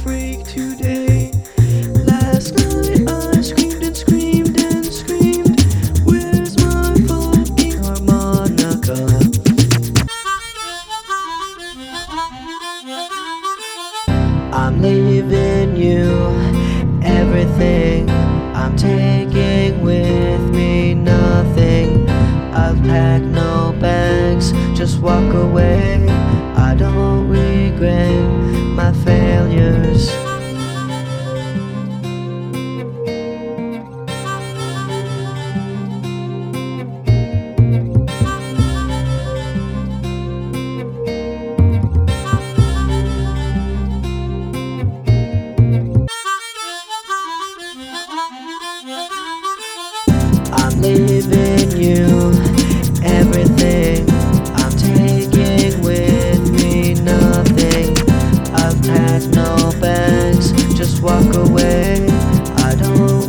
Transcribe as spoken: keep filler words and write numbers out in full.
freak today. Last night I screamed and screamed and screamed. Where's my fucking harmonica? I'm leaving you everything. I'm taking with me nothing. I've packed no bags, just walk away. I don't regret my failures. I'm leaving you everything. I'm taking with me nothing. I've packed no bags, just walk away. I don't